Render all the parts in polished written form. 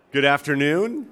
Good afternoon,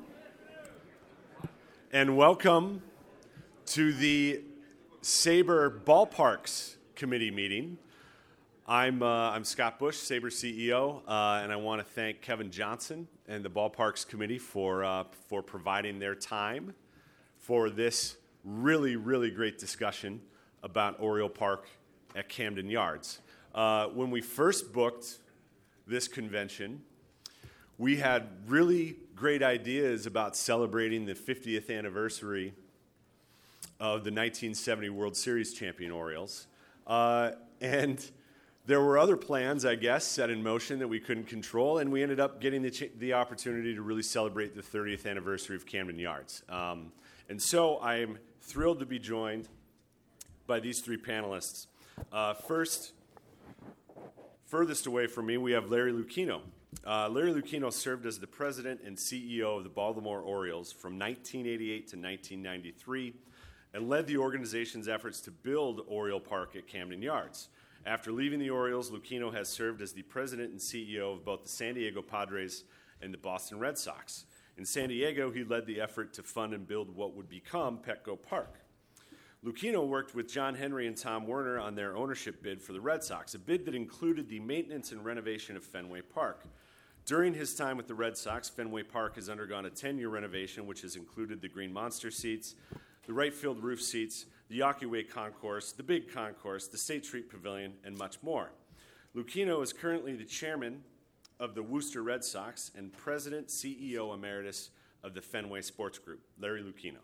and welcome to the Sabre Ballparks Committee meeting. I'm Scott Bush, Sabre CEO, and I want to thank Kevin Johnson and the Ballparks Committee for providing their time for this really great discussion about Oriole Park at Camden Yards. When we first booked this convention, we had really great ideas about celebrating the 50th anniversary of the 1970 World Series champion Orioles. And there were other plans, I guess, set in motion that we couldn't control, and we ended up getting the opportunity to really celebrate the 30th anniversary of Camden Yards. And so I am thrilled to be joined by these three panelists. First, furthest away from me, we have Larry Lucchino. Larry Lucchino served as the president and CEO of the Baltimore Orioles from 1988 to 1993 and led the organization's efforts to build Oriole Park at Camden Yards. After leaving the Orioles, Lucchino has served as the president and CEO of both the San Diego Padres and the Boston Red Sox. In San Diego, he led the effort to fund and build what would become Petco Park. Lucchino worked with John Henry and Tom Werner on their ownership bid for the Red Sox, a bid that included the maintenance and renovation of Fenway Park. During his time with the Red Sox, Fenway Park has undergone a 10-year renovation, which has included the Green Monster seats, the right field roof seats, the Yawkey Concourse, the Big Concourse, the State Street Pavilion, and much more. Lucchino is currently the chairman of the Worcester Red Sox and president, CEO Emeritus of the Fenway Sports Group. Larry Lucchino.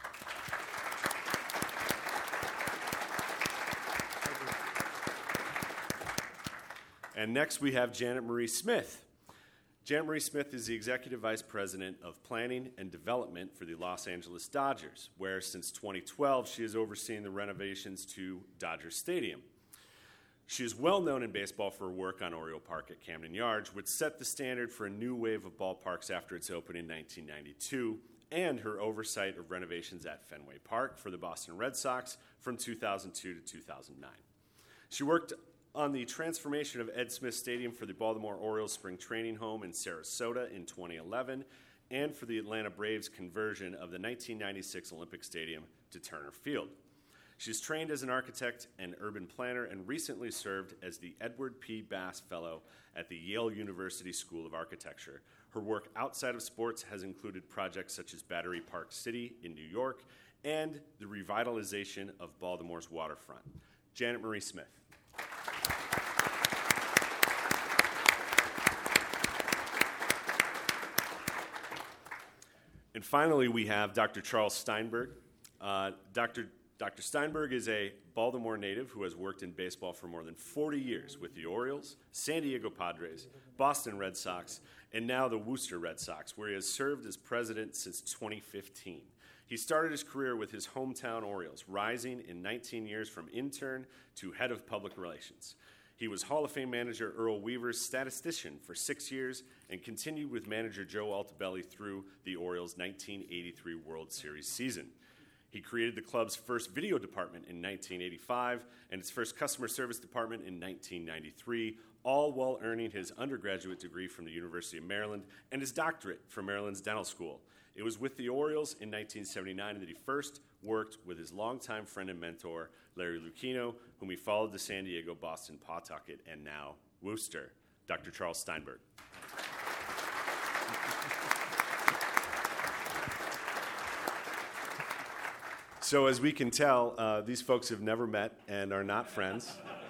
And next we have Janet Marie Smith. Janet Marie Smith is the Executive Vice President of Planning and Development for the Los Angeles Dodgers, where since 2012 she has overseen the renovations to Dodger Stadium. She is well known in baseball for her work on Oriole Park at Camden Yards, which set the standard for a new wave of ballparks after its opening in 1992, and her oversight of renovations at Fenway Park for the Boston Red Sox from 2002 to 2009. She worked on the transformation of Ed Smith Stadium for the Baltimore Orioles spring training home in Sarasota in 2011, and for the Atlanta Braves conversion of the 1996 Olympic Stadium to Turner Field. She's trained as an architect and urban planner and recently served as the Edward P. Bass Fellow at the Yale University School of Architecture. Her work outside of sports has included projects such as Battery Park City in New York and the revitalization of Baltimore's waterfront. Janet Marie Smith. And finally, we have Dr. Charles Steinberg. Dr. Steinberg is a Baltimore native who has worked in baseball for more than 40 years with the Orioles, San Diego Padres, Boston Red Sox, and now the Worcester Red Sox, where he has served as president since 2015. He started his career with his hometown Orioles, rising in 19 years from intern to head of public relations. He was Hall of Fame manager Earl Weaver's statistician for 6 years and continued with manager Joe Altobelli through the Orioles' 1983 World Series season. He created the club's first video department in 1985 and its first customer service department in 1993, all while earning his undergraduate degree from the University of Maryland and his doctorate from Maryland's Dental School. It was with the Orioles in 1979 that he first worked with his longtime friend and mentor, Larry Lucchino, whom he followed to San Diego, Boston, Pawtucket, and now Worcester. Dr. Charles Steinberg. So as we can tell, these folks have never met and are not friends.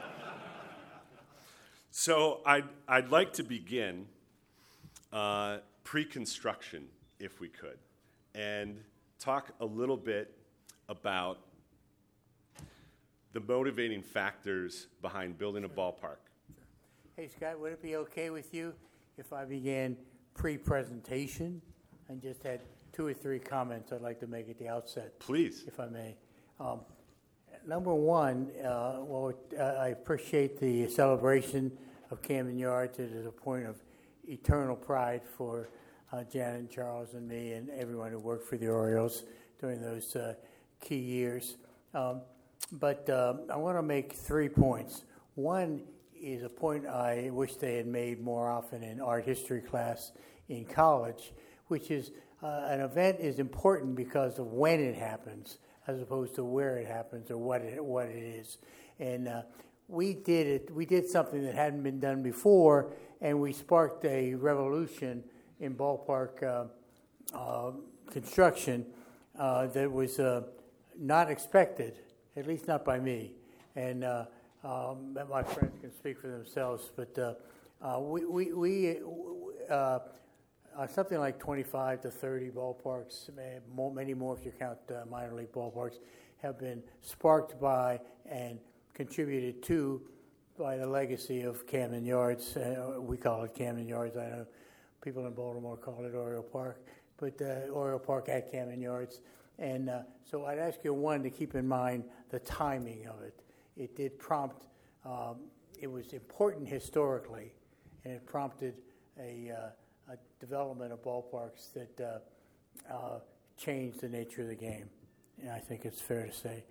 So I'd like to begin pre-construction, if we could, and talk a little bit about the motivating factors behind building a ballpark. Hey, Scott, would it be okay with you if I began pre-presentation and just had 2 or 3 comments I'd like to make at the outset? Please. If I may. Number one, I appreciate the celebration of Camden Yards. It is a point of eternal pride for Janet and Charles and me and everyone who worked for the Orioles during those key years. But I want to make 3 points. One is a point I wish they had made more often in art history class in college, which is an event is important because of when it happens, as opposed to where it happens or what it is. And we did something that hadn't been done before, and we sparked a revolution in ballpark construction that was not expected, at least not by me. And my friends can speak for themselves, but we something like 25 to 30 ballparks, many more if you count minor league ballparks, have been sparked by and contributed to by the legacy of Camden Yards. We call it Camden Yards. I know people in Baltimore call it Oriole Park, but Oriole Park at Camden Yards. And so I'd ask you, one, to keep in mind the timing of it. It did prompt, it was important historically, and it prompted a development of ballparks that changed the nature of the game. And I think it's fair to say.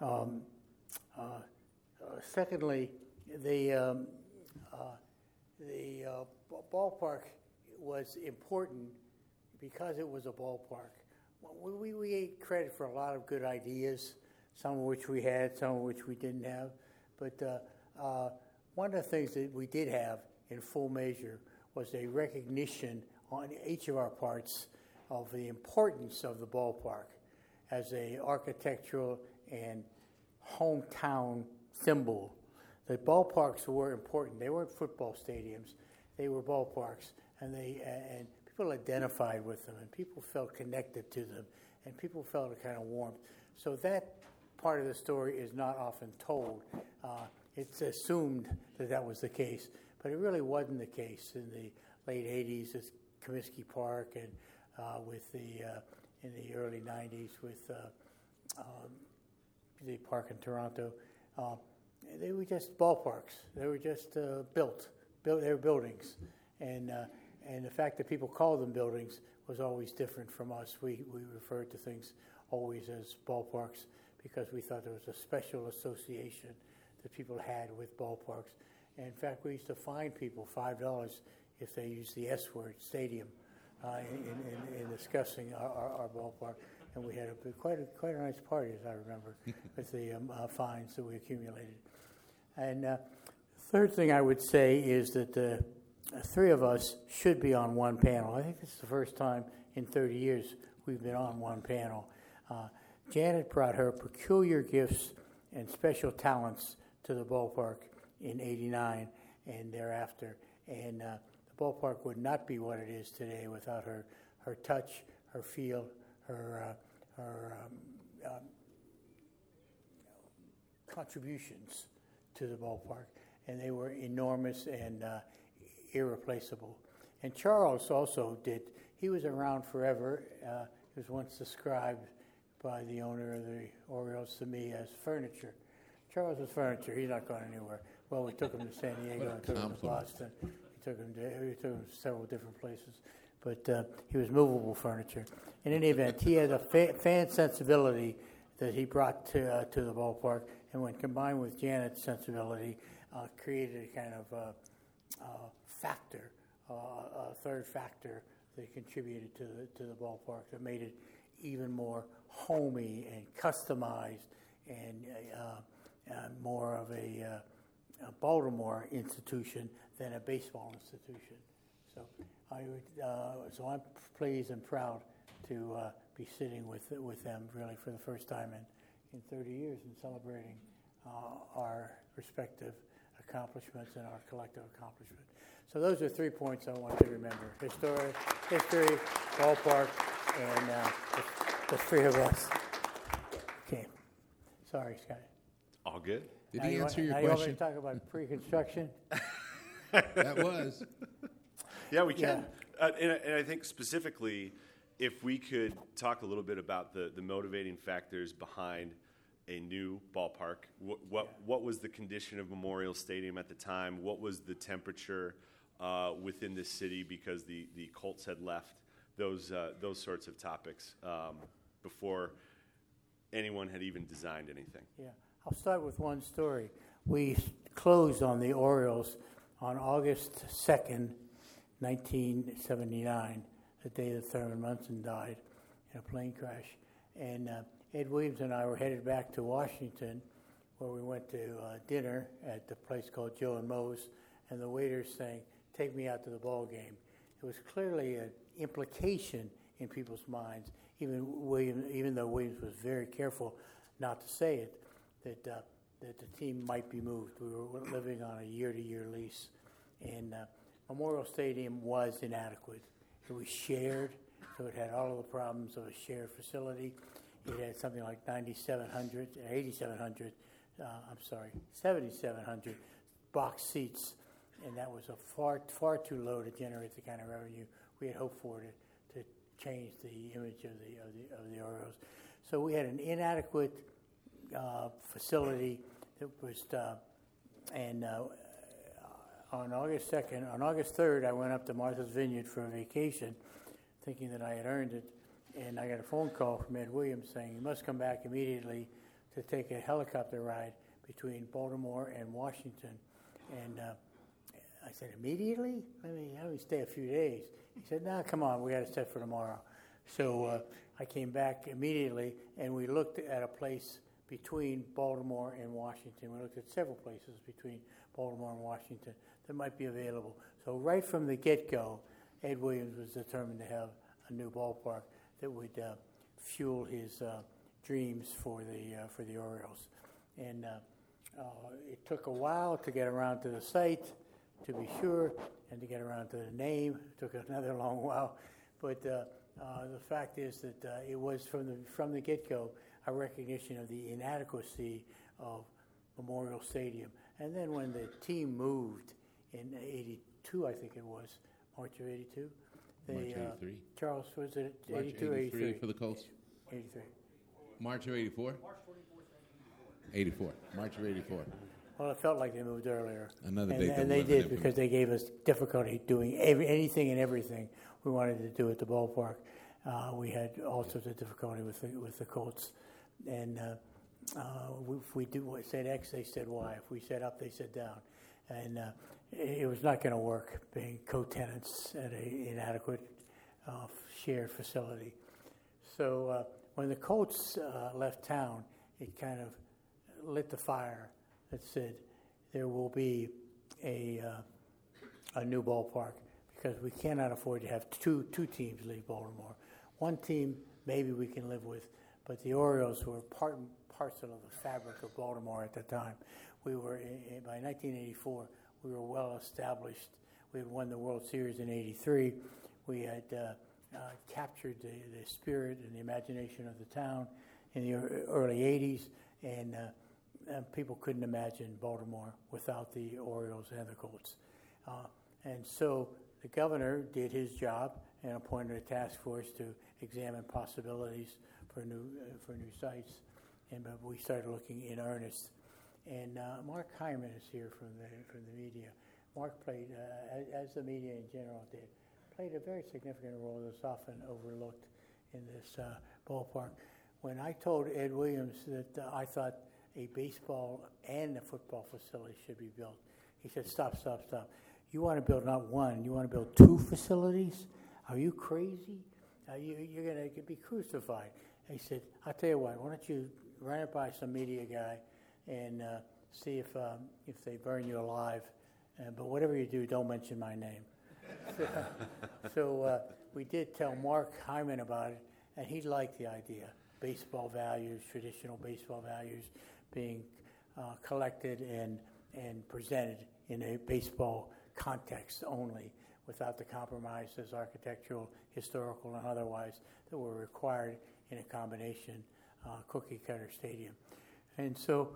Secondly, the ballpark was important because it was a ballpark. We ate credit for a lot of good ideas, some of which we had, some of which we didn't have. But one of the things that we did have in full measure was a recognition on each of our parts of the importance of the ballpark as a architectural and hometown symbol. The ballparks were important. They weren't football stadiums. They were ballparks, and people identified with them, and people felt connected to them, and people felt a kind of warmth. So that part of the story is not often told. It's assumed that that was the case, but it really wasn't the case in the late 80s at Comiskey Park, and in the early 90s with the park in Toronto. They were just ballparks. They were just built. They were buildings, and the fact that people called them buildings was always different from us. We referred to things always as ballparks because we thought there was a special association that people had with ballparks. And in fact, we used to fine people $5 if they used the S word, stadium, in discussing our ballpark. And we had quite a nice party, as I remember, with the fines that we accumulated. And third thing I would say is that the three of us should be on one panel. I think this is the first time in 30 years we've been on one panel. Janet brought her peculiar gifts and special talents to the ballpark in '89 and thereafter. And the ballpark would not be what it is today without her touch, her feel, her contributions to the ballpark. And they were enormous and irreplaceable. And Charles also did. He was around forever. He was once described by the owner of the Orioles to me as furniture. Charles was furniture. He's not going anywhere. Well, we took him to San Diego, and took him to Boston. We took him to several different places. But he was movable furniture. In any event, he had a fan sensibility that he brought to the ballpark, and when combined with Janet's sensibility, created a kind of factor, a third factor that contributed to the ballpark that made it even more homey and customized and more of a Baltimore institution than a baseball institution. So so I'm pleased and proud to be sitting with them really for the first time in 30 years and celebrating our respective accomplishments and our collective accomplishment. So those are 3 points I want you to remember: history, ballpark, and the three of us. Okay. Sorry, Scott. All good. Did he answer your question? question? You want me to talk about pre-construction? That was. Yeah, we can. Yeah. And I think specifically, if we could talk a little bit about the motivating factors behind a new ballpark. What was the condition of Memorial Stadium at the time? What was the temperature within the city because the Colts had left? Those sorts of topics before anyone had even designed anything. Yeah, I'll start with one story. We closed on the Orioles on August 2nd, 1979. the day that Thurman Munson died in a plane crash. And Ed Williams and I were headed back to Washington, where we went to dinner at the place called Joe and Moe's, and the waiters saying, "Take me out to the ball game." It was clearly an implication in people's minds, even though Williams was very careful not to say it, that the team might be moved. We were living on a year-to-year lease, and Memorial Stadium was inadequate. It was shared, so it had all of the problems of a shared facility. It had something like 7,700 box seats, and that was a far too low to generate the kind of revenue we had hoped for to change the image of the Orioles. So we had an inadequate facility that was, on August 2nd, on August 3rd, I went up to Martha's Vineyard for a vacation, thinking that I had earned it, and I got a phone call from Ed Williams saying he must come back immediately to take a helicopter ride between Baltimore and Washington. And I said, "Immediately? Let me stay a few days." He said, "No, come on, we got to set for tomorrow." So I came back immediately, and we looked at a place between Baltimore and Washington. We looked at several places between Baltimore and Washington that might be available. So right from the get-go, Ed Williams was determined to have a new ballpark that would fuel his dreams for the Orioles. And it took a while to get around to the site, to be sure, and to get around to the name. It took another long while. But the fact is that it was from the get-go a recognition of the inadequacy of Memorial Stadium. And then when the team moved in 82, I think it was, March of 82. March 83. Charles, was it March 82 or 83? for the Colts. 83. March of 84? 84. March of 84. Well, it felt like they moved earlier. Another and, date that and they wasn't did implemented. because they gave us difficulty doing anything and everything we wanted to do at the ballpark. We had all sorts of difficulty with the Colts. And if we said X, they said Y. If we said up, they said down. And it was not going to work being co-tenants at an inadequate shared facility. So when the Colts left town, it kind of lit the fire that said there will be a new ballpark because we cannot afford to have two teams leave Baltimore. One team maybe we can live with, but the Orioles were part and parcel of the fabric of Baltimore at the time. We were by 1984. We were well established. We had won the World Series in '83. We had captured the spirit and the imagination of the town in the early '80s, and people couldn't imagine Baltimore without the Orioles and the Colts. And so the governor did his job and appointed a task force to examine possibilities for new sites, and we started looking in earnest. And Mark Hyman is here from the media. Mark played, as the media in general did, played a very significant role that's often overlooked in this ballpark. When I told Ed Williams that I thought a baseball and a football facility should be built, he said, "Stop. You want to build not one, you want to build two facilities? Are you crazy? You're going to be crucified." He said, "I'll tell you what, why don't you run it by some media guy and see if they burn you alive. But whatever you do, don't mention my name." So we did tell Mark Hyman about it, and he liked the idea. Baseball values, traditional baseball values being collected and presented in a baseball context only, without the compromises, architectural, historical, and otherwise, that were required in a combination cookie-cutter stadium. And so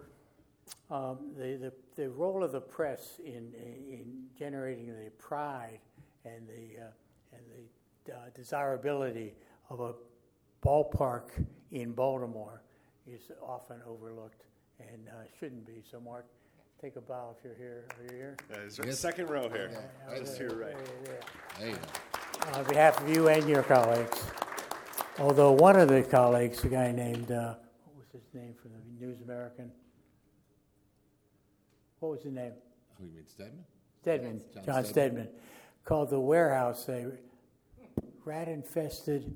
the role of the press in generating the pride and the desirability of a ballpark in Baltimore is often overlooked and shouldn't be. So, Mark, take a bow if you're here. Are you here? Yes. Second row here. Just to your right. Hey. On behalf of you and your colleagues, although one of the colleagues, a guy named, what was his name from the News American? What was his name? Oh, you mean Stedman? Stedman, John John Stedman, called the warehouse a rat-infested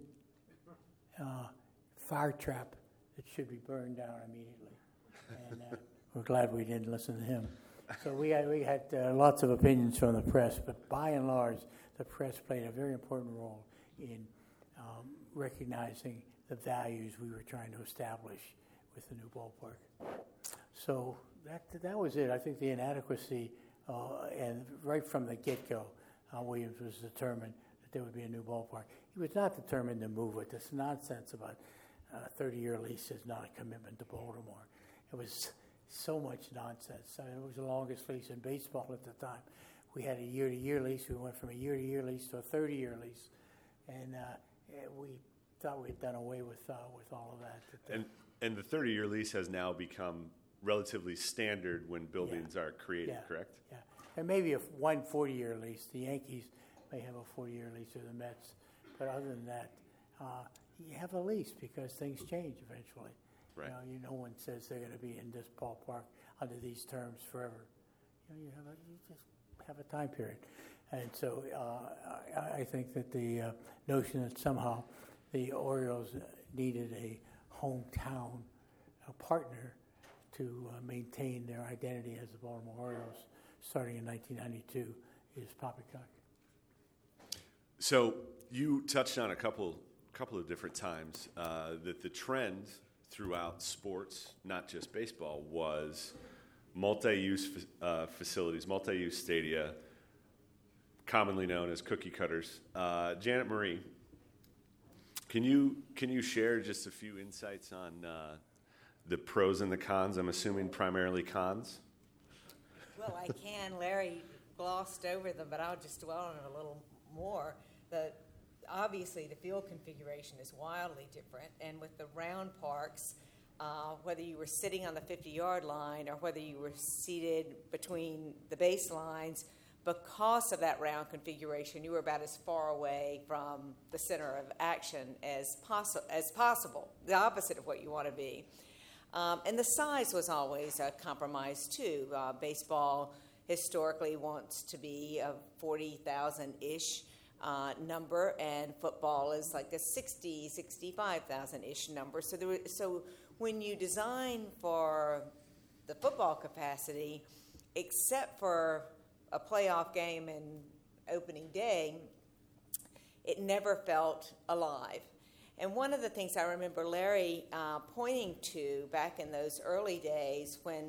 fire trap that should be burned down immediately. And we're glad we didn't listen to him. So we had lots of opinions from the press, but by and large, the press played a very important role in recognizing the values we were trying to establish with the new ballpark. So that was it. I think the inadequacy, and right from the get-go, Williams was determined that there would be a new ballpark. He was not determined to move it. This nonsense about a 30-year lease is not a commitment to Baltimore. It was so much nonsense. I mean, it was the longest lease in baseball at the time. We had a year-to-year lease. We went from a year-to-year lease to a 30-year lease, and we thought we'd done away with all of that. And the 30-year lease has now become relatively standard when buildings are created, correct? Yeah, and maybe one 40-year lease. The Yankees may have a 40-year lease, or the Mets, but other than that, you have a lease because things change eventually. Right. No one says they're going to be in this ballpark under these terms forever. You just have a time period, and so I think that the notion that somehow the Orioles needed a hometown partner to maintain their identity as the Baltimore Orioles starting in 1992 is poppycock. So you touched on a couple of different times that the trend throughout sports, not just baseball, was multi-use facilities, multi-use stadia, commonly known as cookie cutters. Janet Marie, can you share just a few insights on the pros and the cons? I'm assuming primarily cons. Well, I can. Larry glossed over them, but I'll just dwell on it a little more. Obviously, the field configuration is wildly different, and with the round parks, whether you were sitting on the 50-yard line or whether you were seated between the baselines, because of that round configuration, you were about as far away from the center of action as possible, the opposite of what you want to be. And the size was always a compromise, too. Baseball historically wants to be a 40,000-ish number, and football is like a 60, 65,000-ish number. So when you design for the football capacity, except for a playoff game and opening day, it never felt alive. And one of the things I remember Larry pointing to back in those early days when,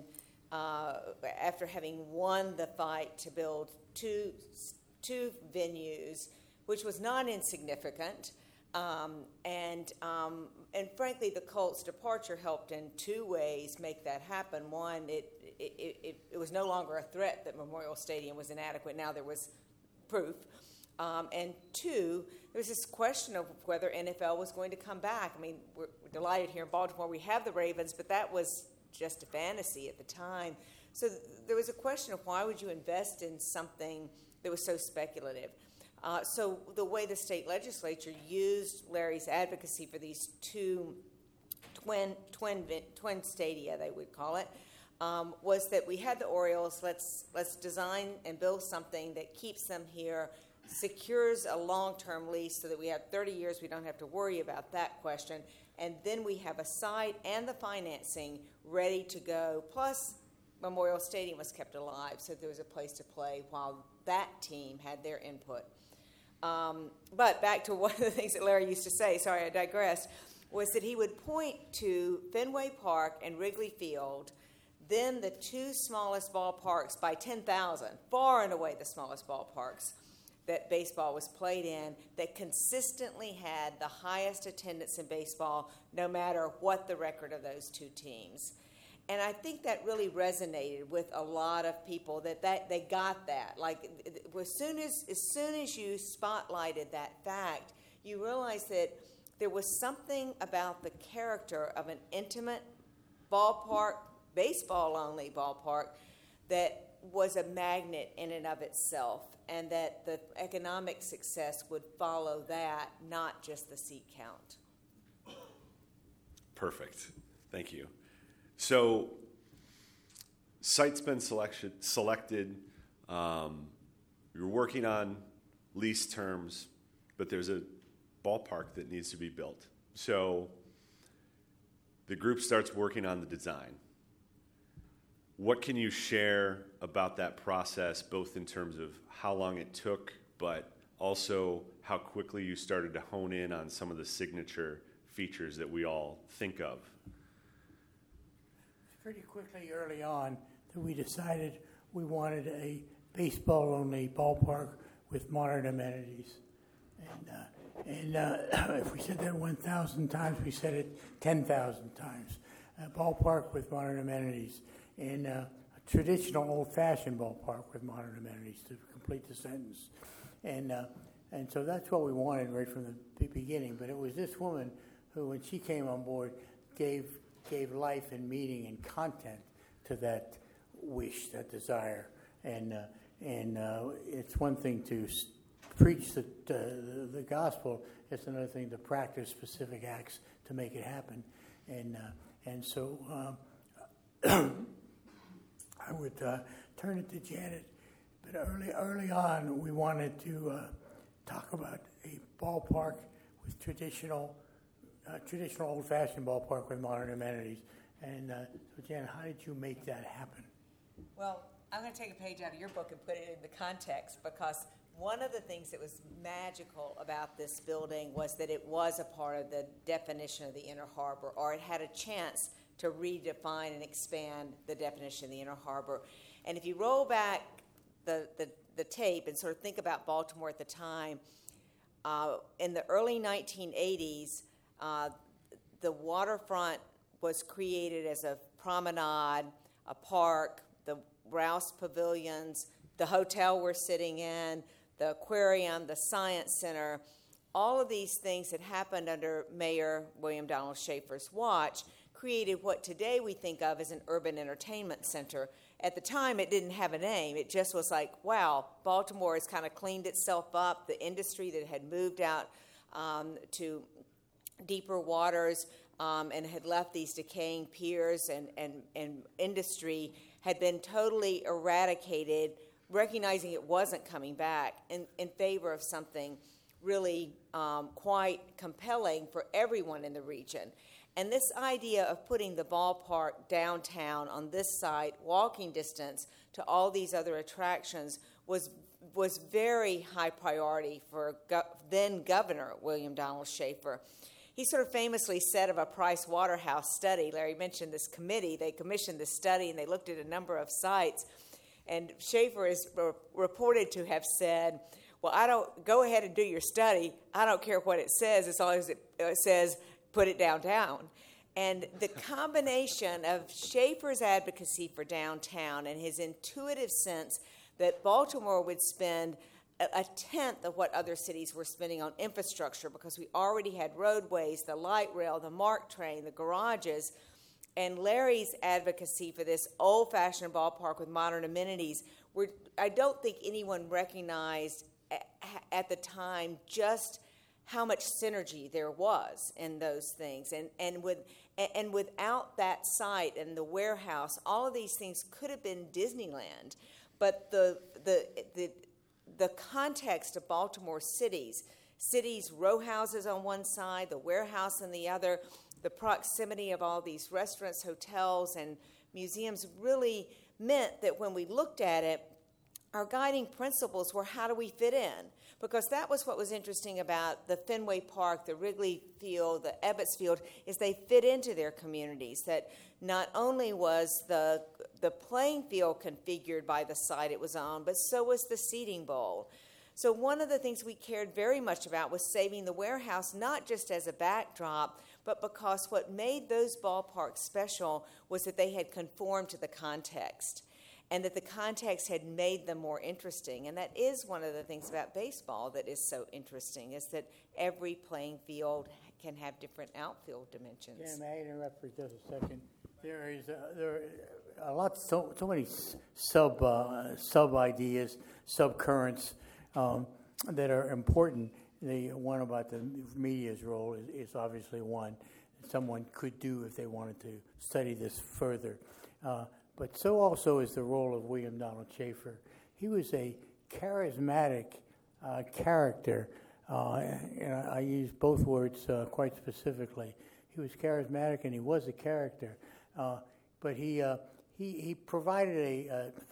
after having won the fight to build two venues, which was not insignificant, and frankly, the Colts' departure helped in two ways make that happen. One, it was no longer a threat that Memorial Stadium was inadequate. Now there was proof. And two, there was this question of whether NFL was going to come back. I mean, we're delighted here in Baltimore. We have the Ravens, but that was just a fantasy at the time. So there was a question of why would you invest in something that was so speculative? So the way the state legislature used Larry's advocacy for these two twin stadia, they would call it, was that we had the Orioles. Let's design and build something that keeps them here, secures a long-term lease so that we have 30 years. We don't have to worry about that question. And then we have a site and the financing ready to go. Plus, Memorial Stadium was kept alive, so there was a place to play while that team had their input. But back to one of the things that Larry used to say, sorry, I digressed, was that he would point to Fenway Park and Wrigley Field, then the two smallest ballparks by 10,000, far and away the smallest ballparks that baseball was played in, that consistently had the highest attendance in baseball, no matter what the record of those two teams. And I think that really resonated with a lot of people, that they got that. Like, as soon as you spotlighted that fact, you realized that there was something about the character of an intimate ballpark, baseball-only ballpark, that was a magnet in and of itself, and that the economic success would follow that, not just the seat count. Perfect. Thank you. So, site's been selected. You're working on lease terms, but there's a ballpark that needs to be built. So the group starts working on the design. What can you share about that process, both in terms of how long it took, but also how quickly you started to hone in on some of the signature features that we all think of? Pretty quickly early on that we decided we wanted a baseball-only ballpark with modern amenities. And if we said that 1,000 times, we said it 10,000 times. A ballpark with modern amenities. And a traditional old-fashioned ballpark with modern amenities to complete the sentence. And so that's what we wanted right from the beginning. But it was this woman who, when she came on board, gave life and meaning and content to that wish, that desire. And it's one thing to preach the gospel. It's another thing to practice specific acts to make it happen. And so I would turn it to Janet. But early on, we wanted to talk about a ballpark with traditional old-fashioned ballpark with modern amenities. And so, Janet, how did you make that happen? Well, I'm going to take a page out of your book and put it in the context, because one of the things that was magical about this building was that it was a part of the definition of the Inner Harbor, or it had a chance to redefine and expand the definition of the Inner Harbor. And if you roll back the tape and sort of think about Baltimore at the time, in the early 1980s, the waterfront was created as a promenade, a park, the Rouse Pavilions, the hotel we're sitting in, the aquarium, the science center. All of these things that happened under Mayor William Donald Schaefer's watch created what today we think of as an urban entertainment center. At the time, it didn't have a name. It just was like, wow, Baltimore has kind of cleaned itself up. The industry that had moved out to deeper waters and had left these decaying piers and industry had been totally eradicated, recognizing it wasn't coming back in favor of something really quite compelling for everyone in the region. And this idea of putting the ballpark downtown on this site, walking distance to all these other attractions, was very high priority for then Governor William Donald Schaefer. He sort of famously said of a Price Waterhouse study, Larry mentioned this committee, they commissioned this study and they looked at a number of sites, and Schaefer is reported to have said, well, I don't, go ahead and do your study, I don't care what it says, as long as it says put it downtown. And the combination of Schaefer's advocacy for downtown and his intuitive sense that Baltimore would spend a tenth of what other cities were spending on infrastructure, because we already had roadways, the light rail, the MARC train, the garages, and Larry's advocacy for this old-fashioned ballpark with modern amenities, I don't think anyone recognized at the time just how much synergy there was in those things. And without that site and the warehouse, all of these things could have been Disneyland. But the context of Baltimore cities, row houses on one side, the warehouse on the other, the proximity of all these restaurants, hotels, and museums really meant that when we looked at it, our guiding principles were how do we fit in? Because that was what was interesting about the Fenway Park, the Wrigley Field, the Ebbets Field, is they fit into their communities. That not only was the playing field configured by the site it was on, but so was the seating bowl. So one of the things we cared very much about was saving the warehouse, not just as a backdrop, but because what made those ballparks special was that they had conformed to the context, and that the context had made them more interesting. And that is one of the things about baseball that is so interesting, is that every playing field can have different outfield dimensions. Yeah, may I interrupt for just a second? There are a lot, so many sub ideas, sub currents that are important. The one about the media's role is obviously one someone could do if they wanted to study this further. But so also is the role of William Donald Schaefer. He was a charismatic character And I use both words quite specifically. He was charismatic and he was a character, but he provided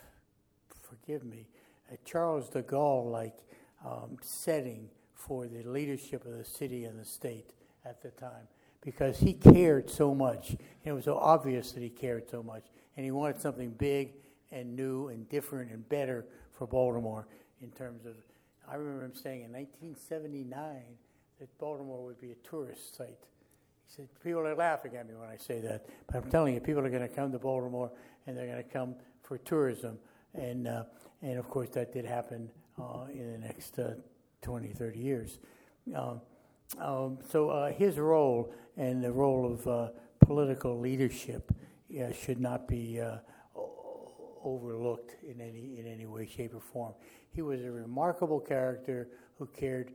a Charles de Gaulle-like setting for the leadership of the city and the state at the time, because he cared so much. And it was so obvious that he cared so much, and he wanted something big and new and different and better for Baltimore in terms of, I remember him saying in 1979 that Baltimore would be a tourist site. He said, people are laughing at me when I say that, but I'm telling you, people are going to come to Baltimore and they're going to come for tourism. And of course, that did happen in the next 20, 30 years. So his role and the role of political leadership should not be overlooked in any way, shape, or form. He was a remarkable character who cared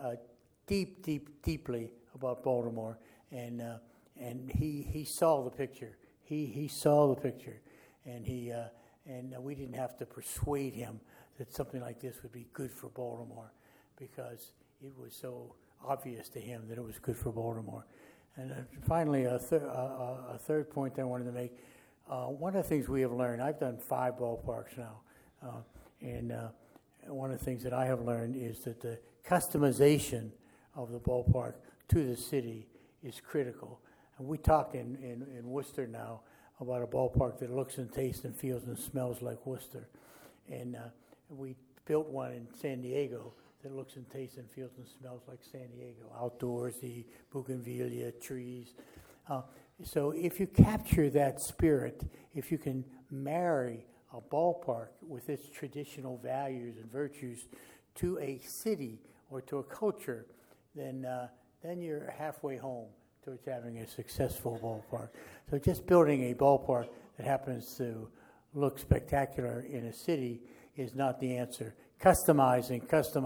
deeply about Baltimore, and he saw the picture. He saw the picture, and we didn't have to persuade him that something like this would be good for Baltimore, because it was so obvious to him that it was good for Baltimore. And finally, a third point I wanted to make. One of the things we have learned, I've done 5 ballparks now, and one of the things that I have learned is that the customization of the ballpark to the city is critical. And we talk in Worcester now about a ballpark that looks and tastes and feels and smells like Worcester. And we built one in San Diego that looks and tastes and feels and smells like San Diego. Outdoorsy, bougainvillea, trees. So if you capture that spirit, if you can marry a ballpark with its traditional values and virtues to a city or to a culture, then you're halfway home towards having a successful ballpark. So just building a ballpark that happens to look spectacular in a city is not the answer. Customizing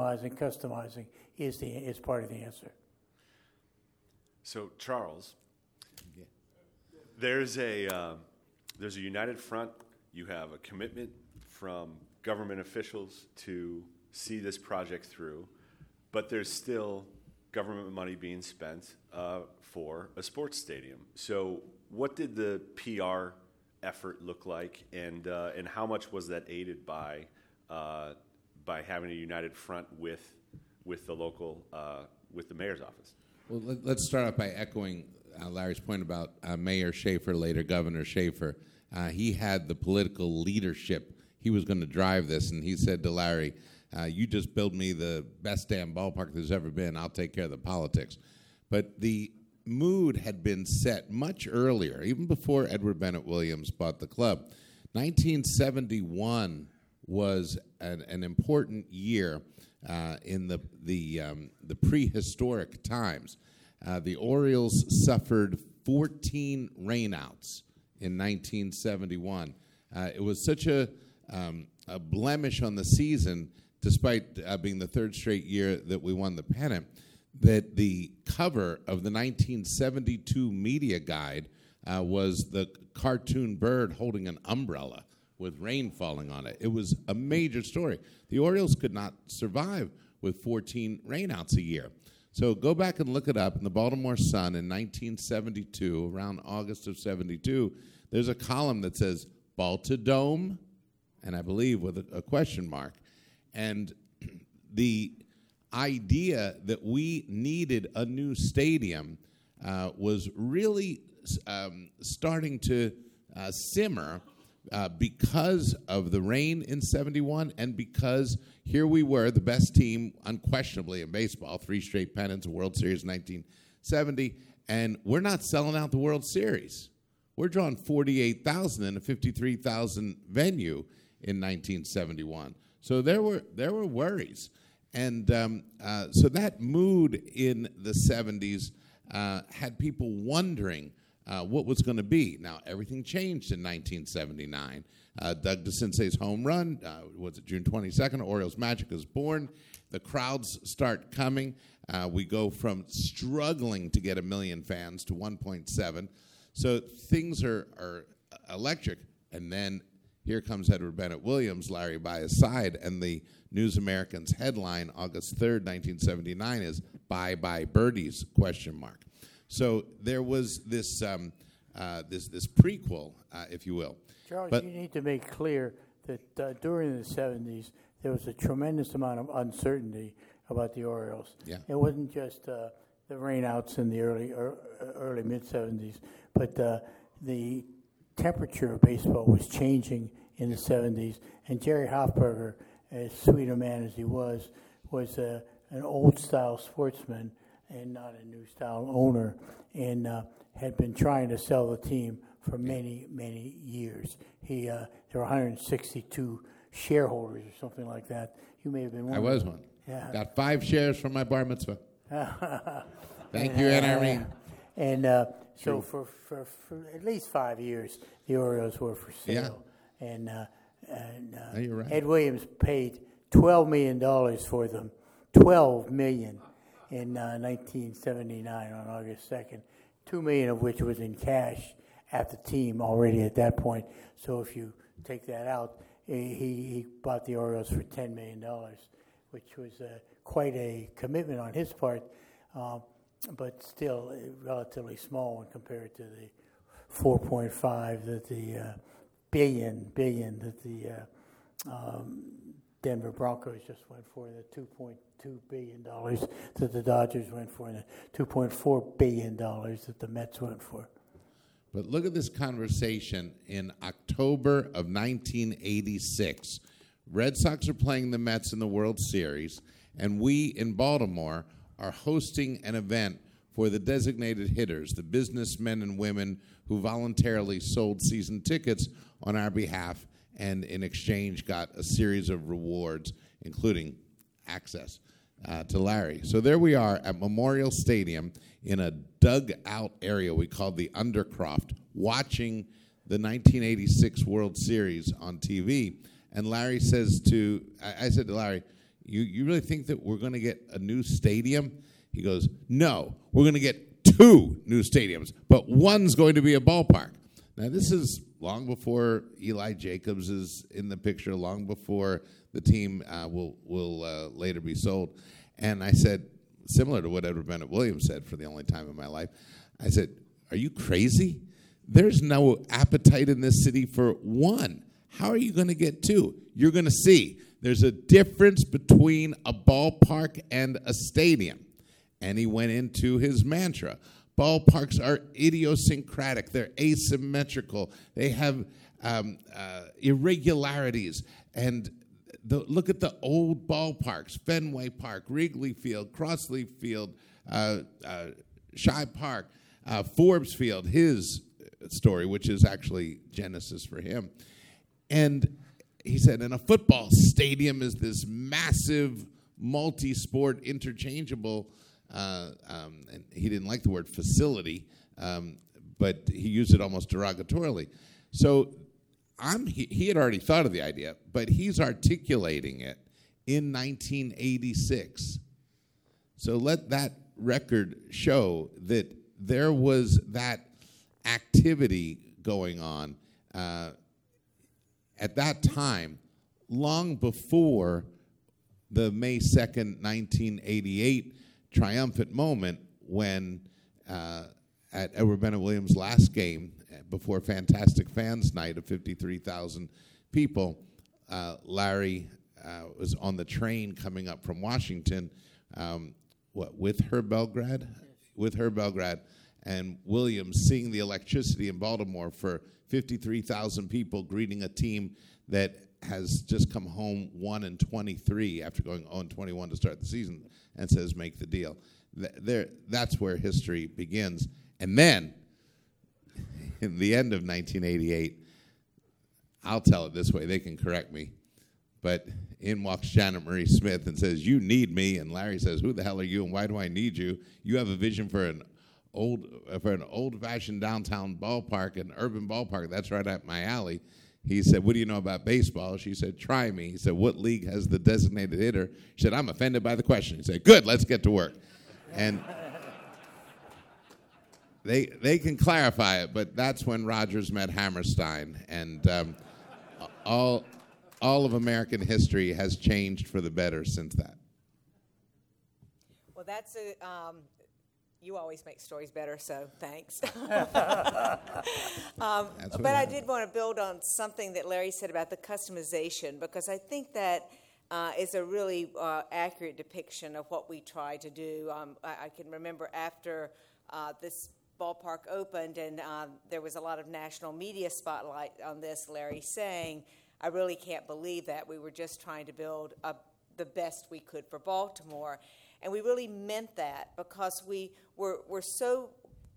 is part of the answer. So, Charles, there's a united front. You have a commitment from government officials to see this project through, but there's still government money being spent for a sports stadium. So, what did the PR effort look like, and how much was that aided by having a united front with the local with the mayor's office? Well, let's start off by echoing Larry's point about Mayor Schaefer, later Governor Schaefer. He had the political leadership. He was going to drive this, and he said to Larry, you just build me the best damn ballpark there's ever been. I'll take care of the politics. But the mood had been set much earlier, even before Edward Bennett Williams bought the club. 1971 was an important year in the prehistoric times. The Orioles suffered 14 rainouts in 1971. It was such a blemish on the season, despite being the third straight year that we won the pennant, that the cover of the 1972 media guide was the cartoon bird holding an umbrella with rain falling on it. It was a major story. The Orioles could not survive with 14 rainouts a year. So go back and look it up in the Baltimore Sun in 1972, around August of 72. There's a column that says Baltidome, and I believe with a question mark. And the idea that we needed a new stadium was really starting to simmer because of the rain in 71 and because here we were, the best team unquestionably in baseball, 3 straight pennants, a World Series 1970, and we're not selling out the World Series. We're drawing 48,000 in a 53,000 venue in 1971. So there were worries. And so that mood in the 70s had people wondering what was going to be. Now, everything changed in 1979. Doug DeCince's home run, was it June 22nd? Orioles Magic is born. The crowds start coming. We go from struggling to get 1 million fans to 1.7. So things are electric. And then here comes Edward Bennett Williams, Larry by his side, and the News American's headline, August 3rd, 1979, is "Bye Bye Birdies?" ? So there was this this prequel, if you will. Charles, But you need to make clear that during the 70s, there was a tremendous amount of uncertainty about the Orioles. Yeah. It wasn't just the rainouts in the early mid-70s, but the temperature of baseball was changing in the 70s. And Jerry Hoffberger, as sweet a man as he was an old-style sportsman and not a new-style owner, and had been trying to sell the team for many, many years. There were 162 shareholders or something like that. You may have been one. I was one. Yeah. Got 5 shares from my bar mitzvah. Thank you, Ann Irene. And so for at least 5 years, the Orioles were for sale. Yeah. And You're right. Ed Williams paid $12 million for them, $12 million in 1979 on August 2nd, $2 million of which was in cash at the team already at that point. So if you take that out, he bought the Orioles for $10 million, which was quite a commitment on his part, but still relatively small when compared to the 4.5 that the billion that the Denver Broncos just went for, the $2.2 billion that the Dodgers went for, and the $2.4 billion that the Mets went for. But look at this conversation in October of 1986. Red Sox are playing the Mets in the World Series, and we in Baltimore are hosting an event for the designated hitters, the businessmen and women who voluntarily sold season tickets on our behalf and in exchange got a series of rewards, including access to Larry. So there we are at Memorial Stadium in a dug-out area we call the Undercroft, watching the 1986 World Series on TV. And Larry says I said to Larry, you really think that we're going to get a new stadium? He goes, no, we're going to get 2 new stadiums, but one's going to be a ballpark. Now, this is long before Eli Jacobs is in the picture, long before the team will later be sold. And I said, similar to what Edward Bennett Williams said for the only time in my life, I said, are you crazy? There's no appetite in this city for 1. How are you going to get 2? You're going to see. There's a difference between a ballpark and a stadium. And he went into his mantra. Ballparks are idiosyncratic. They're asymmetrical. They have irregularities. And look at the old ballparks: Fenway Park, Wrigley Field, Crossley Field, Shibe Park, Forbes Field, his story, which is actually Genesis for him. And he said, and a football stadium is this massive, multi-sport, interchangeable, and he didn't like the word facility, but he used it almost derogatorily. So he had already thought of the idea, but he's articulating it in 1986. So let that record show that there was that activity going on at that time, long before the May 2nd, 1988 triumphant moment when at Edward Bennett Williams' last game, before Fantastic Fans Night of 53,000 people, Larry was on the train coming up from Washington, with Herb Belgrad? Yes. With Herb Belgrad, and Williams seeing the electricity in Baltimore for 53,000 people greeting a team that has just come home 1-23 after going 0-21 to start the season, and says, make the deal. That's where history begins. And then, in the end of 1988, I'll tell it this way, they can correct me, but in walks Janet Marie Smith and says, you need me, and Larry says, who the hell are you and why do I need you? You have a vision for an old-fashioned downtown ballpark, an urban ballpark. That's right up my alley. He said, what do you know about baseball? She said, try me. He said, what league has the designated hitter? She said, I'm offended by the question. He said, good, let's get to work. And they can clarify it, but that's when Rogers met Hammerstein. And all of American history has changed for the better since that. Well, that's you always make stories better, so thanks. But I did want to build on something that Larry said about the customization, because I think that is a really accurate depiction of what we try to do. I can remember after this ballpark opened and there was a lot of national media spotlight on this, Larry saying, I really can't believe that. We were just trying to build the best we could for Baltimore. And we really meant that, because we were so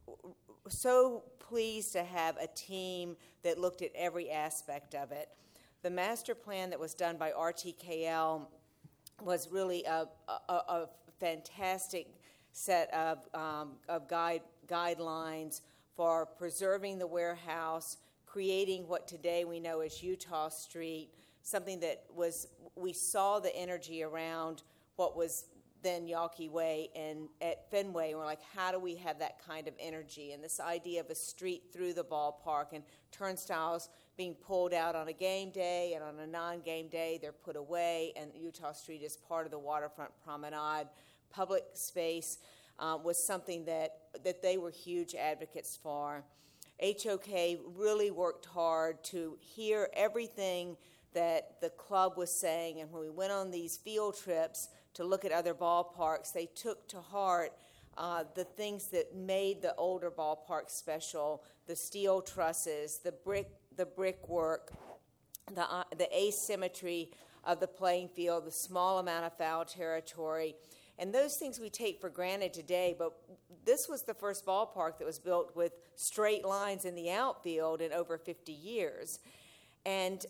pleased to have a team that looked at every aspect of it. The master plan that was done by RTKL was really a fantastic set of guidelines for preserving the warehouse, creating what today we know as Utah Street, something that we saw the energy around what was then Yawkey Way and at Fenway, and we're like, how do we have that kind of energy? And this idea of a street through the ballpark and turnstiles being pulled out on a game day, and on a non-game day they're put away, and Utah Street is part of the waterfront promenade. Public space was something that they were huge advocates for. HOK really worked hard to hear everything that the club was saying, and when we went on these field trips to look at other ballparks, they took to heart the things that made the older ballpark special: the steel trusses, the brickwork, the asymmetry of the playing field, the small amount of foul territory. And those things we take for granted today, but this was the first ballpark that was built with straight lines in the outfield in over 50 years. And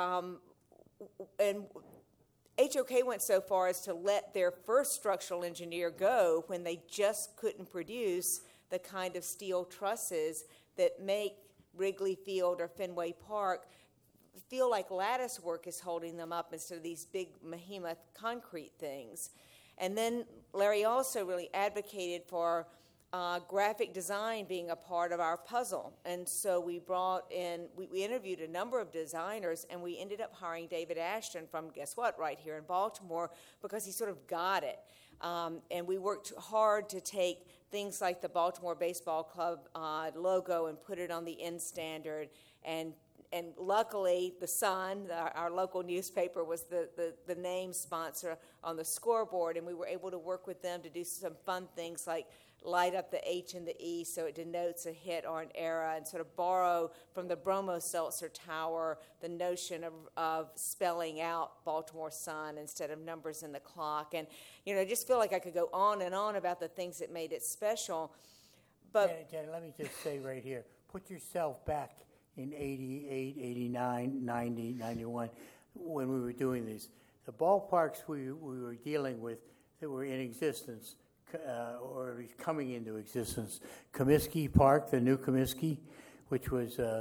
HOK went so far as to let their first structural engineer go when they just couldn't produce the kind of steel trusses that make Wrigley Field or Fenway Park feel like lattice work is holding them up instead of these big behemoth concrete things. And then Larry also really advocated for graphic design being a part of our puzzle. And so we interviewed a number of designers, and we ended up hiring David Ashton from, guess what, right here in Baltimore, because he sort of got it. And we worked hard to take things like the Baltimore Baseball Club logo and put it on the end standard. And luckily, the Sun, our local newspaper, was the name sponsor on the scoreboard, and we were able to work with them to do some fun things like light up the H and the E so it denotes a hit or an era, and sort of borrow from the Bromo Seltzer Tower the notion of spelling out Baltimore Sun instead of numbers in the clock. And, I just feel like I could go on and on about the things that made it special. But Janet, let me just say right here, put yourself back in 88, 89, 90, 91, when we were doing these. The ballparks we were dealing with that were in existence, or at least coming into existence. Comiskey Park, the new Comiskey, which was a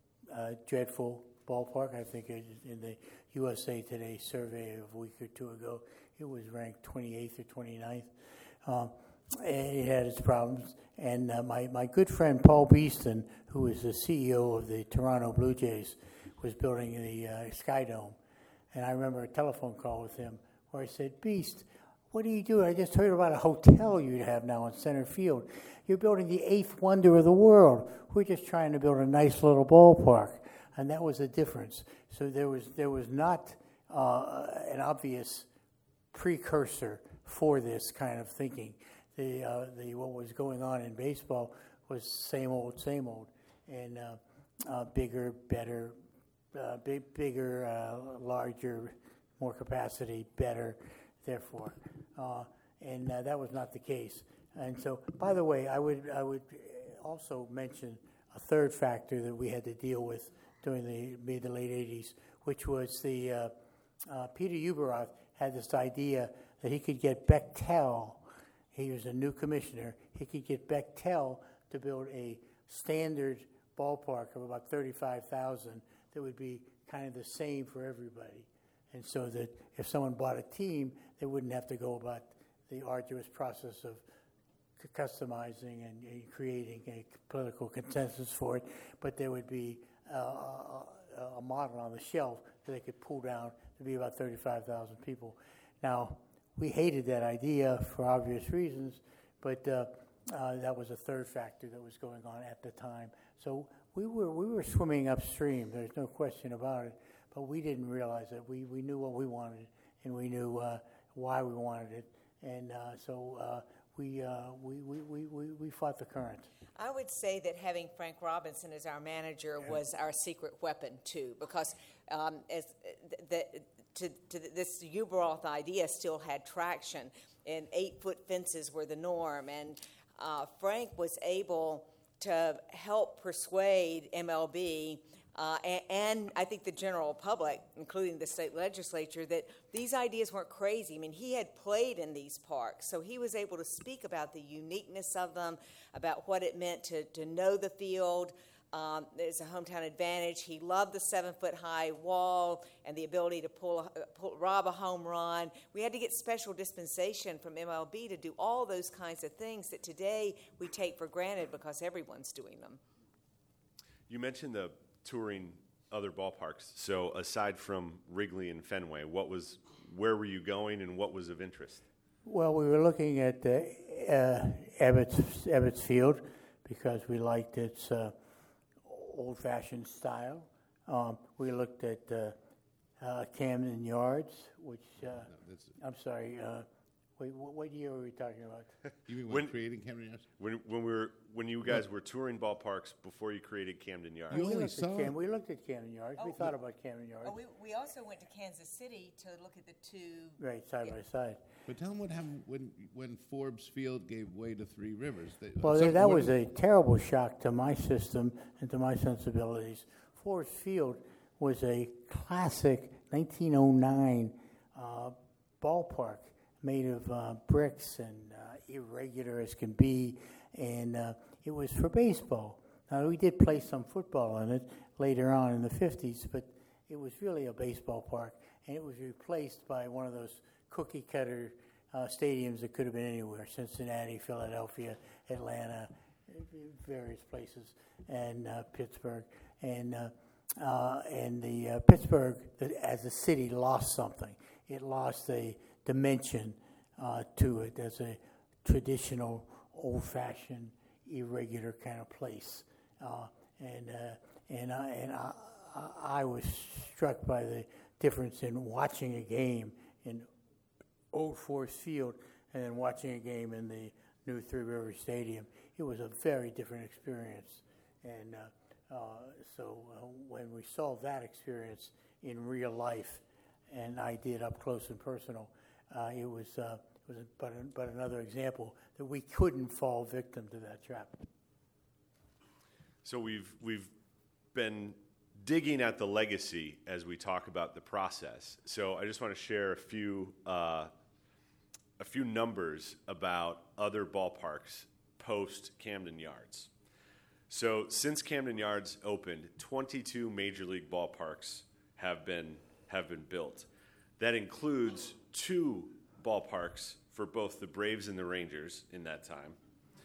dreadful ballpark. I think in the USA Today survey of a week or two ago, it was ranked 28th or 29th. And it had its problems. And my good friend Paul Beeston, who was the CEO of the Toronto Blue Jays, was building the Sky Dome. And I remember a telephone call with him where I said, Beast, what are you doing? I just heard about a hotel you have now in center field. You're building the eighth wonder of the world. We're just trying to build a nice little ballpark. And that was the difference. So there was not an obvious precursor for this kind of thinking. The what was going on in baseball was same old, and bigger, better, bigger, larger, more capacity, better. Therefore, and that was not the case. And so, by the way, I would also mention a third factor that we had to deal with during the mid to late '80s, which was the Peter Ueberroth had this idea that he could get Bechtel. He was a new commissioner. He could get Bechtel to build a standard ballpark of about 35,000 that would be kind of the same for everybody. And so that if someone bought a team, they wouldn't have to go about the arduous process of customizing and creating a political consensus for it, but there would be a model on the shelf that they could pull down to be about 35,000 people. Now, we hated that idea for obvious reasons, but that was a third factor that was going on at the time. So we were swimming upstream. There's no question about it. But we didn't realize it. We knew what we wanted, and we knew why we wanted it, and so we fought the current. I would say that having Frank Robinson as our manager was our secret weapon too, because this Uberoth idea still had traction, and 8-foot fences were the norm, and Frank was able to help persuade MLB and I think the general public, including the state legislature, that these ideas weren't crazy. I mean, he had played in these parks, so he was able to speak about the uniqueness of them, about what it meant to know the field. There's a hometown advantage. He loved the 7-foot-high wall and the ability to rob a home run. We had to get special dispensation from MLB to do all those kinds of things that today we take for granted because everyone's doing them. You mentioned the touring other ballparks. So aside from Wrigley and Fenway, where were you going and what was of interest? Well, we were looking at Ebbets Field because we liked its old-fashioned style. We looked at Camden Yards, which I'm sorry. Wait, what year were we talking about? You mean when creating Camden Yards? When you guys were touring ballparks before you created Camden Yards. We looked at Camden Yards. We thought about Camden Yards. We also went to Kansas City to look at the two. Right, side by side. But tell them what happened when Forbes Field gave way to Three Rivers. That was a terrible shock to my system and to my sensibilities. Forbes Field was a classic 1909 ballpark made of bricks and irregular as can be, and it was for baseball. Now, we did play some football in it later on in the 50s, but it was really a baseball park, and it was replaced by one of those cookie-cutter stadiums that could have been anywhere, Cincinnati, Philadelphia, Atlanta, various places, and Pittsburgh. And the Pittsburgh, as a city, lost something. It lost a dimension to it as a traditional, old-fashioned, irregular kind of place. And I was struck by the difference in watching a game in Old Forest Field and then watching a game in the new Three Rivers Stadium. It was a very different experience. And so when we saw that experience in real life, and I did up close and personal, it was but another example that we couldn't fall victim to that trap. So we've been digging at the legacy as we talk about the process. So I just want to share a few numbers about other ballparks post Camden Yards. So since Camden Yards opened, 22 major league ballparks have been built. That includes 2 ballparks for both the Braves and the Rangers in that time.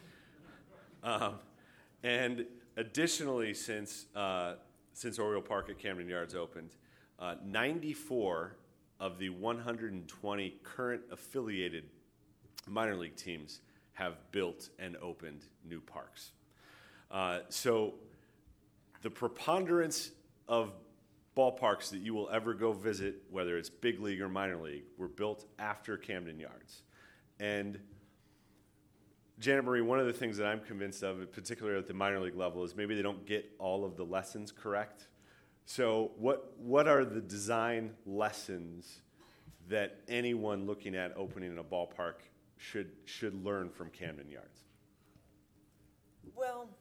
And additionally, since Oriole Park at Camden Yards opened, 94 of the 120 current affiliated minor league teams have built and opened new parks. So the preponderance of ballparks that you will ever go visit, whether it's big league or minor league, were built after Camden Yards. And Janet Marie, one of the things that I'm convinced of, particularly at the minor league level, is maybe they don't get all of the lessons correct. So what are the design lessons that anyone looking at opening a ballpark should learn from Camden Yards? Well,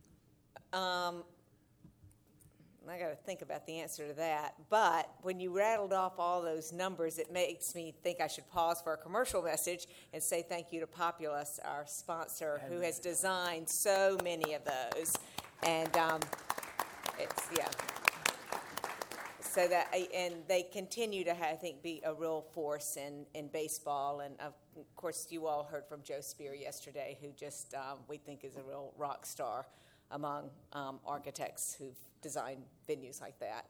I got to think about the answer to that. But when you rattled off all those numbers, it makes me think I should pause for a commercial message and say thank you to Populous, our sponsor, who has designed so many of those. And So they continue to, I think, be a real force in baseball. And of course, you all heard from Joe Spear yesterday, who just we think is a real rock star among architects who've designed venues like that.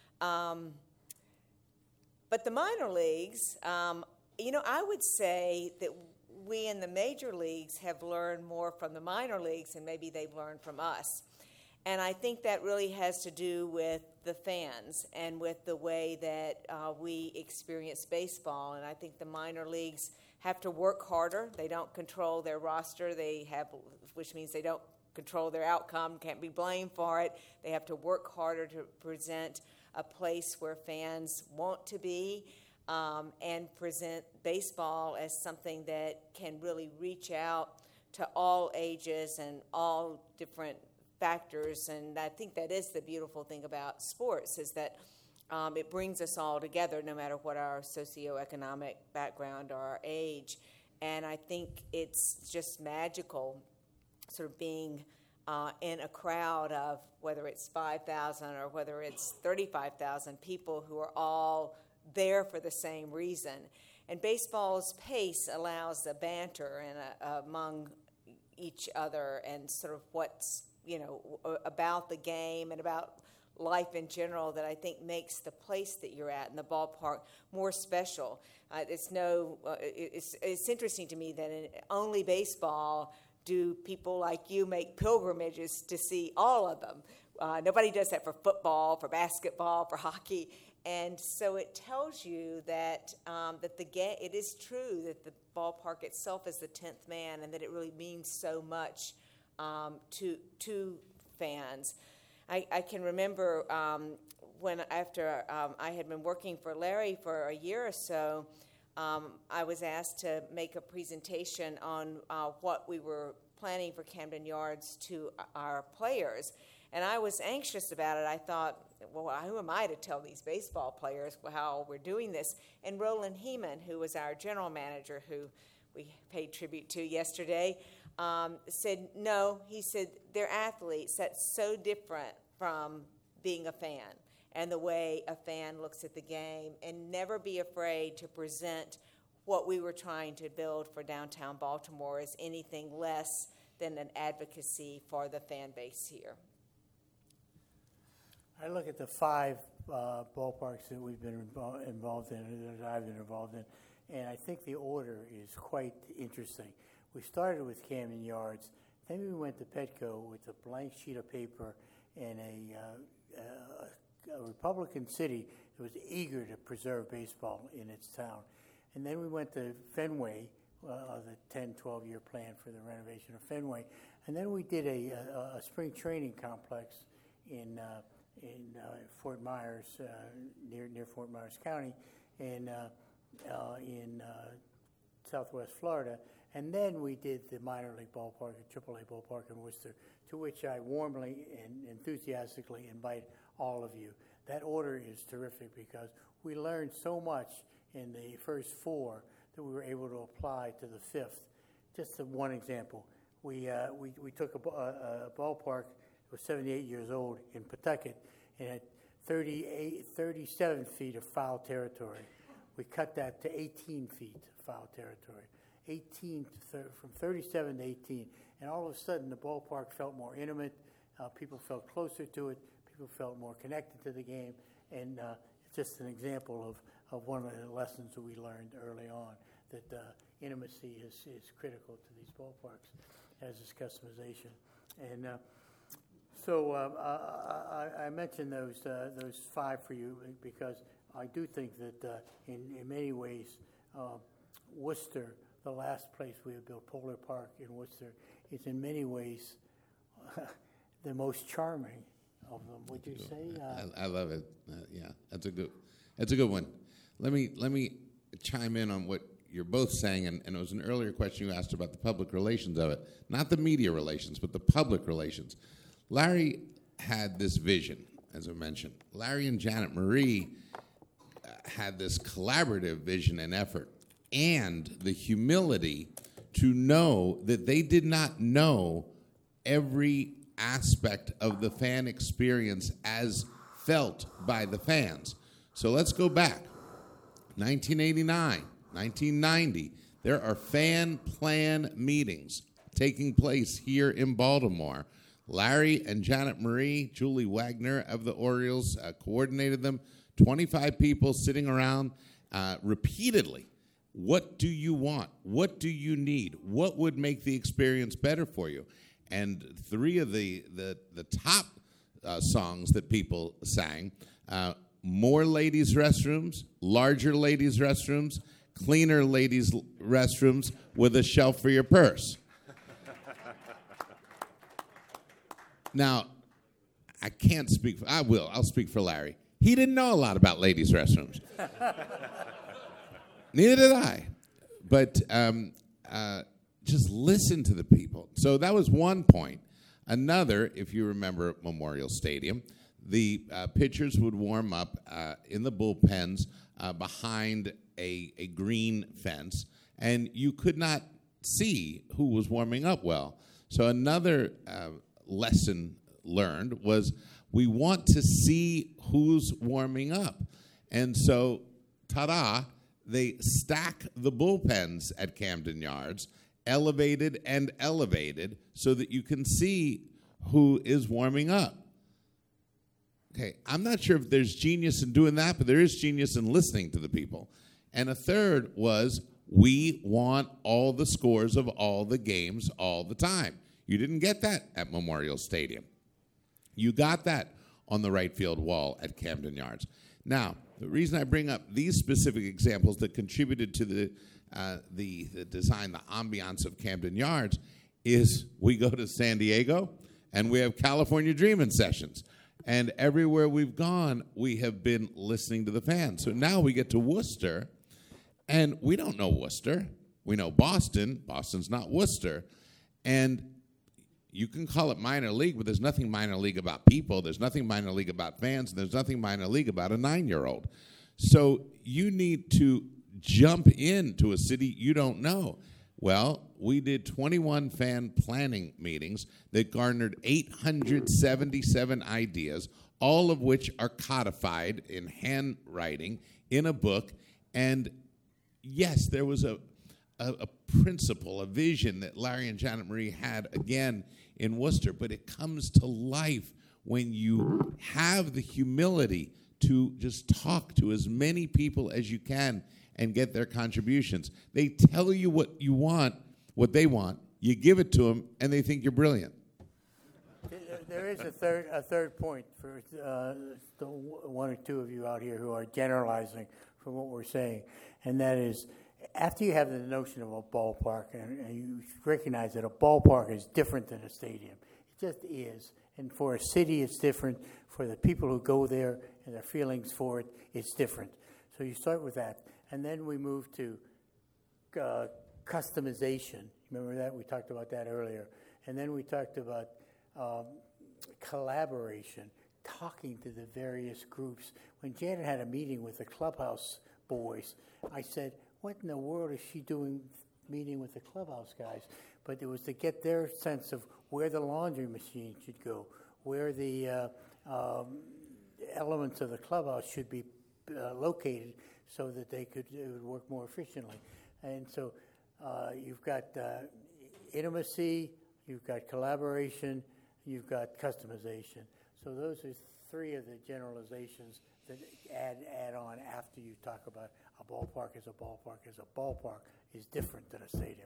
But the minor leagues, I would say that we in the major leagues have learned more from the minor leagues than maybe they've learned from us. And I think that really has to do with the fans and with the way that we experience baseball. And I think the minor leagues have to work harder. They don't control their roster, which means they don't control their outcome, can't be blamed for it. They have to work harder to present a place where fans want to be, and present baseball as something that can really reach out to all ages and all different factors. And I think that is the beautiful thing about sports, is that it brings us all together no matter what our socioeconomic background or our age. And I think it's just magical sort of being in a crowd of whether it's 5,000 or whether it's 35,000 people who are all there for the same reason. And baseball's pace allows the banter and among each other and sort of what's, about the game and about life in general that I think makes the place that you're at in the ballpark more special. It's interesting to me that in only baseball do people like you make pilgrimages to see all of them. Nobody does that for football, for basketball, for hockey. And so it tells you that it is true that the ballpark itself is the 10th man, and that it really means so much to fans. I can remember after I had been working for Larry for a year or so, I was asked to make a presentation on what we were planning for Camden Yards to our players. And I was anxious about it. I thought, well, who am I to tell these baseball players how we're doing this? And Roland Heeman, who was our general manager, who we paid tribute to yesterday, said, no, he said, they're athletes. That's so different from being a fan and the way a fan looks at the game, and never be afraid to present what we were trying to build for downtown Baltimore as anything less than an advocacy for the fan base here. I look at the 5 ballparks that we've been involved in, that I've been involved in, and I think the order is quite interesting. We started with Camden Yards, then we went to Petco with a blank sheet of paper and a Republican city that was eager to preserve baseball in its town. And then we went to Fenway, the 10, 12-year plan for the renovation of Fenway. And then we did a spring training complex in Fort Myers, near Fort Myers County, and in Southwest Florida. And then we did the minor league ballpark, a AAA ballpark in Worcester, to which I warmly and enthusiastically invite all of you. That order is terrific because we learned so much in the first 4 that we were able to apply to the 5th. Just one example, we took a ballpark that was 78 years old in Pawtucket and had 37 feet of foul territory. We cut that to 18 feet of foul territory. From 37 to 18, and all of a sudden the ballpark felt more intimate. People felt closer to it. People felt more connected to the game, and it's just an example of one of the lessons that we learned early on, that intimacy is critical to these ballparks, as is customization. And so I mentioned those 5 for you because I do think that in many ways, Worcester, the last place we have built, Polar Park in Worcester, is in many ways the most charming of them. Would you say? I love it. Yeah, that's a good one. Let me chime in on what you're both saying, and it was an earlier question you asked about the public relations of it, not the media relations, but the public relations. Larry had this vision, as I mentioned. Larry and Janet Marie had this collaborative vision and effort, and the humility to know that they did not know every aspect of the fan experience as felt by the fans. So let's go back. 1989, 1990, there are fan plan meetings taking place here in Baltimore. Larry and Janet Marie, Julie Wagner of the Orioles coordinated them. 25 people sitting around repeatedly. What do you want? What do you need? What would make the experience better for you? And three of the top songs that people sang, more ladies' restrooms, larger ladies' restrooms, cleaner ladies' restrooms with a shelf for your purse. Now, I can't speak for, I'll speak for Larry. He didn't know a lot about ladies' restrooms. Neither did I. But just listen to the people. So that was one point. Another, if you remember Memorial Stadium, the pitchers would warm up in the bullpens behind a green fence, and you could not see who was warming up well. So another lesson learned was we want to see who's warming up. And so, ta-da, they stack the bullpens at Camden Yards, elevated and elevated, so that you can see who is warming up. Okay, I'm not sure if there's genius in doing that, but there is genius in listening to the people. And a third was we want all the scores of all the games all the time. You didn't get that at Memorial Stadium. You got that on the right field wall at Camden Yards. Now, the reason I bring up these specific examples that contributed to the design, the ambiance of Camden Yards, is we go to San Diego and we have California Dreamin' sessions. And everywhere we've gone, we have been listening to the fans. So now we get to Worcester, and we don't know Worcester. We know Boston. Boston's not Worcester. And you can call it minor league, but there's nothing minor league about people. There's nothing minor league about fans. And there's nothing minor league about a 9-year-old. So you need to jump into a city you don't know. Well, we did 21 fan planning meetings that garnered 877 ideas, all of which are codified in handwriting in a book. And yes, there was a principle, a vision that Larry and Janet Marie had again in Worcester, but it comes to life when you have the humility to just talk to as many people as you can and get their contributions. They tell you what you want, what they want. You give it to them, and they think you're brilliant. There is a third point for the one or two of you out here who are generalizing from what we're saying, and that is after you have the notion of a ballpark and you recognize that a ballpark is different than a stadium. It just is. And for a city, it's different. For the people who go there and their feelings for it, it's different. So you start with that. And then we move to customization. Remember that? We talked about that earlier. And then we talked about collaboration, talking to the various groups. When Janet had a meeting with the clubhouse boys, I said, what in the world is she doing meeting with the clubhouse guys? But it was to get their sense of where the laundry machine should go, where the elements of the clubhouse should be located so that it would work more efficiently. And so you've got intimacy, you've got collaboration, you've got customization. So those are three of the generalizations that add on after you talk about a ballpark is a ballpark is a ballpark is different than a stadium.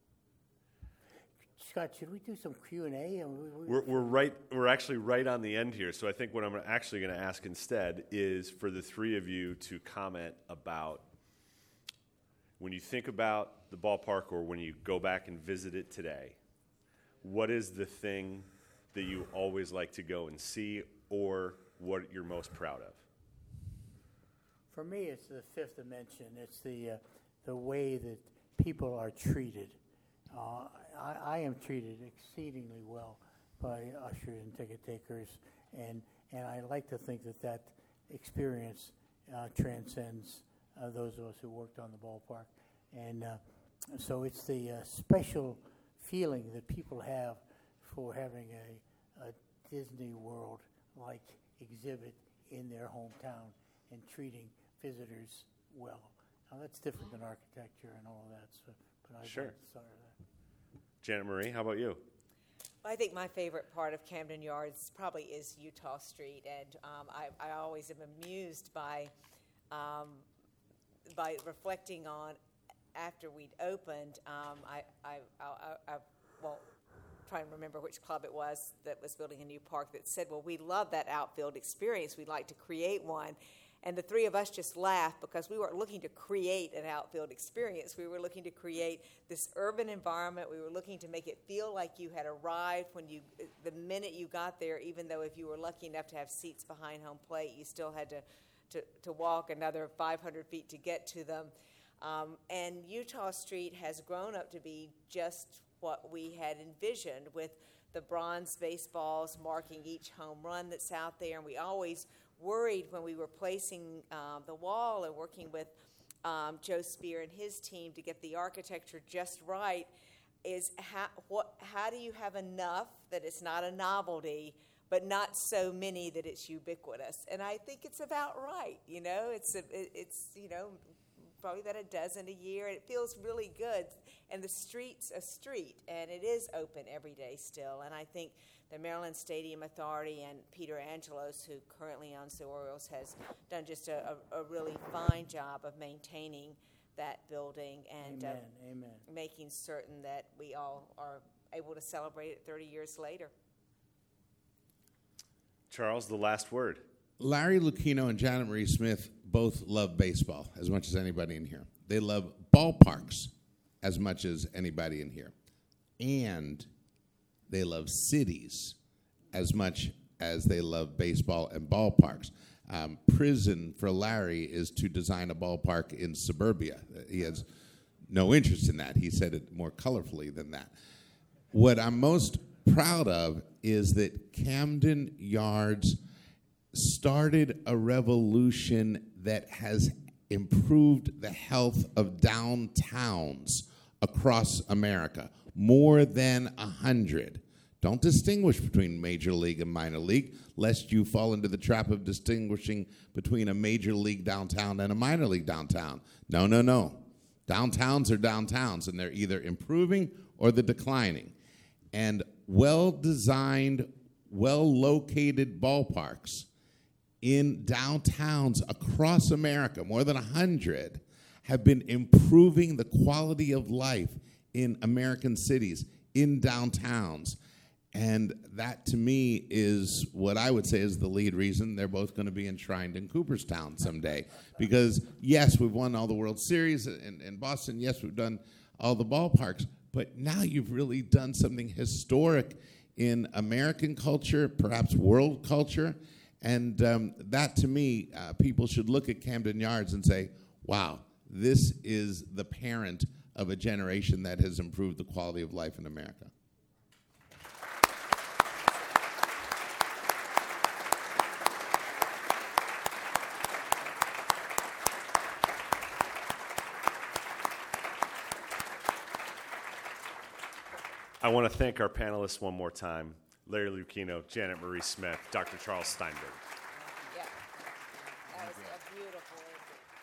Scott, should we do some Q&A? We're actually right on the end here. So I think what I'm actually going to ask instead is for the three of you to comment about when you think about the ballpark or when you go back and visit it today, what is the thing that you always like to go and see or what you're most proud of? For me, it's the fifth dimension. It's the way that people are treated. I am treated exceedingly well by ushers and ticket takers, and I like to think that experience transcends those of us who worked on the ballpark. And so it's the special feeling that people have for having a Disney World-like exhibit in their hometown and treating visitors well. Now, that's different than architecture and all of that, so, but I'd like to start with that. Janet Marie, how about you? I think my favorite part of Camden Yards probably is Utah Street, and I always am amused by reflecting on after we'd opened. Trying to remember which club it was that was building a new park that said, well, we love that outfield experience. We'd like to create one. And the three of us just laughed because we weren't looking to create an outfield experience. We were looking to create this urban environment. We were looking to make it feel like you had arrived the minute you got there, even though if you were lucky enough to have seats behind home plate, you still had to walk another 500 feet to get to them. And Utah Street has grown up to be just what we had envisioned, with the bronze baseballs marking each home run that's out there. And we always worried when we were placing the wall and working with Joe Spear and his team to get the architecture just right, is how do you have enough that it's not a novelty, but not so many that it's ubiquitous? And I think it's about right. It's probably about a dozen a year, and it feels really good. And the street's a street, and it is open every day still. And I think the Maryland Stadium Authority and Peter Angelos, who currently owns the Orioles, has done just a really fine job of maintaining that building and Amen. making certain that we all are able to celebrate it 30 years later. Charles, the last word. Larry Lucchino and Janet Marie Smith both love baseball as much as anybody in here. They love ballparks as much as anybody in here. And they love cities as much as they love baseball and ballparks. Prison for Larry is to design a ballpark in suburbia. He has no interest in that. He said it more colorfully than that. What I'm most proud of is that Camden Yards started a revolution that has improved the health of downtowns across America. More than 100. Don't distinguish between major league and minor league, lest you fall into the trap of distinguishing between a major league downtown and a minor league downtown. No. Downtowns are downtowns, and they're either improving or they're declining. And well-designed, well-located ballparks in downtowns across America, more than 100, have been improving the quality of life in American cities, in downtowns. And that, to me, is what I would say is the lead reason they're both going to be enshrined in Cooperstown someday. Because, yes, we've won all the World Series in Boston. Yes, we've done all the ballparks. But now you've really done something historic in American culture, perhaps world culture. And that, to me, people should look at Camden Yards and say, wow, this is the parent of a generation that has improved the quality of life in America. I want to thank our panelists one more time. Larry Lucchino, Janet Marie Smith, Dr. Charles Steinberg. Yeah, that was a beautiful ending.